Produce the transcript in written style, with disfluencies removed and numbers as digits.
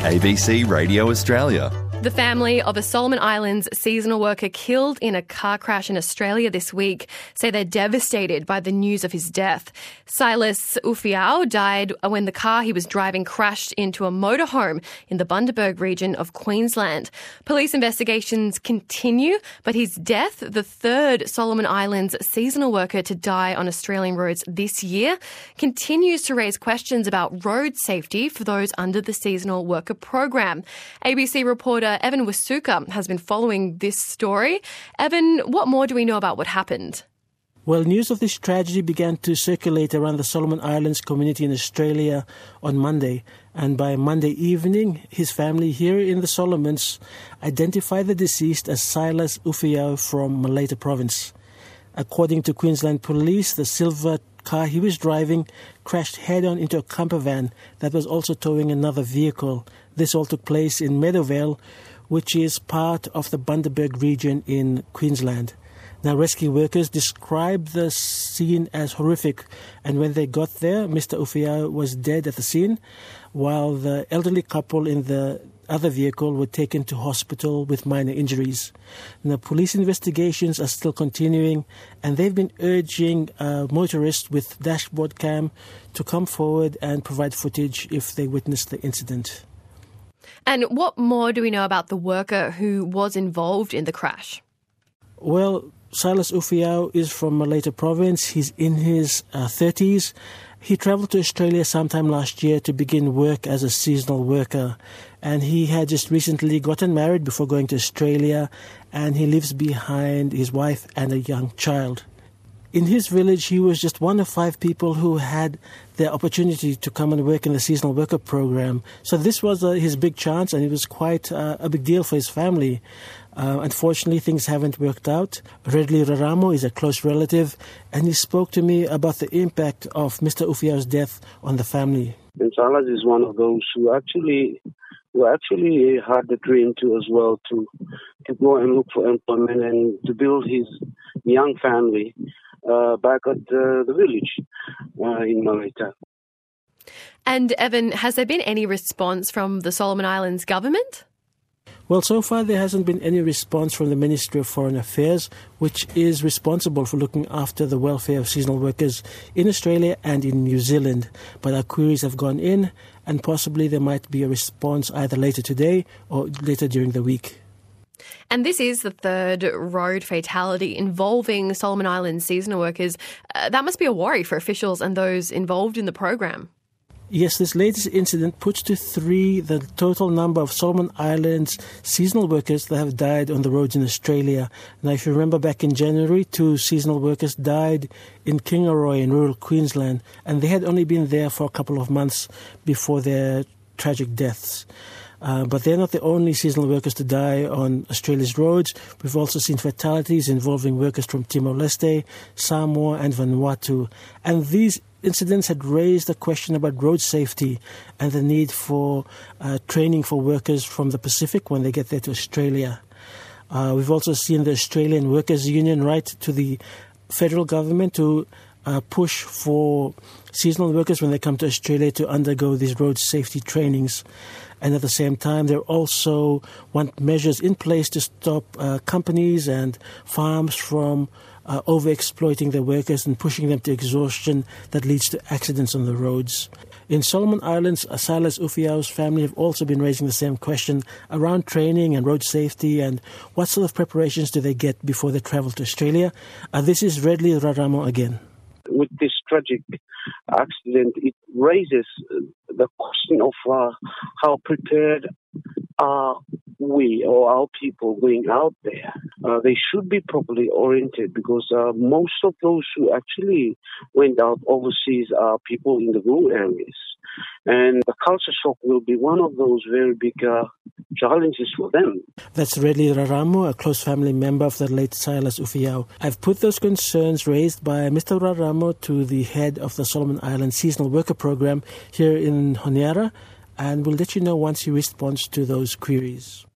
ABC Radio Australia. The family of a Solomon Islands seasonal worker killed in a car crash in Australia this week say they're devastated by the news of his death. Silas Ufiao died when the car he was driving crashed into a motorhome in the Bundaberg region of Queensland. Police investigations continue, but his death, the third Solomon Islands seasonal worker to die on Australian roads this year, continues to raise questions about road safety for those under the seasonal worker program. ABC reporter Evan Wasuka has been following this story. Evan, what more do we know about what happened? Well, news of this tragedy began to circulate around the Solomon Islands community in Australia on Monday. And by Monday evening, his family here in the Solomons identified the deceased as Silas Ufiao from Malaita province. According to Queensland Police, the silver car he was driving crashed head-on into a camper van that was also towing another vehicle. This all took place in Meadowvale, which is part of the Bundaberg region in Queensland. Now, rescue workers described the scene as horrific, and when they got there, Mr. Ufiao was dead at the scene, while the elderly couple in the other vehicle were taken to hospital with minor injuries. Now, police investigations are still continuing, and they've been urging motorists with dashboard cam to come forward and provide footage if they witnessed the incident. And what more do we know about the worker who was involved in the crash? Well, Silas Ufiao is from Malaita province. He's in his 30s. He travelled to Australia sometime last year to begin work as a seasonal worker. And he had just recently gotten married before going to Australia, and he leaves behind his wife and a young child. In his village, he was just one of 5 people who had the opportunity to come and work in the seasonal worker program. So this was his big chance, and it was quite a big deal for his family. Unfortunately, things haven't worked out. Redley Raramo is a close relative, and he spoke to me about the impact of Mr. Ufiao's death on the family. And Silas is one of those who actually had the dream to as well to go and look for employment and to build his young family back at the village in Malaita. And Evan, has there been any response from the Solomon Islands government? Well, so far there hasn't been any response from the Ministry of Foreign Affairs, which is responsible for looking after the welfare of seasonal workers in Australia and in New Zealand. But our queries have gone in, and possibly there might be a response either later today or later during the week. And this is the third road fatality involving Solomon Islands seasonal workers. That must be a worry for officials and those involved in the program. Yes, this latest incident puts to 3 the total number of Solomon Islands seasonal workers that have died on the roads in Australia. Now, if you remember back in January, 2 seasonal workers died in Kingaroy in rural Queensland, and they had only been there for a couple of months before their tragic deaths. But they're not the only seasonal workers to die on Australia's roads. We've also seen fatalities involving workers from Timor-Leste, Samoa and Vanuatu. And these incidents had raised a question about road safety and the need for training for workers from the Pacific when they get there to Australia. We've also seen the Australian Workers' Union write to the federal government to push for seasonal workers when they come to Australia to undergo these road safety trainings. And at the same time, they also want measures in place to stop companies and farms from over-exploiting their workers and pushing them to exhaustion that leads to accidents on the roads. In Solomon Islands, Silas Ufiao's family have also been raising the same question around training and road safety and what sort of preparations do they get before they travel to Australia. This is Redley Raramo again. With this tragic accident, it raises the question of how prepared are we or our people going out there. They should be properly oriented because most of those who actually went out overseas are people in the rural areas. And the culture shock will be one of those very big challenges for them. That's Redley Raramo, a close family member of the late Silas Ufiao. I've put those concerns raised by Mr. Raramo to the head of the Solomon Islands Seasonal Worker Program here in Honiara, and we'll let you know once he responds to those queries.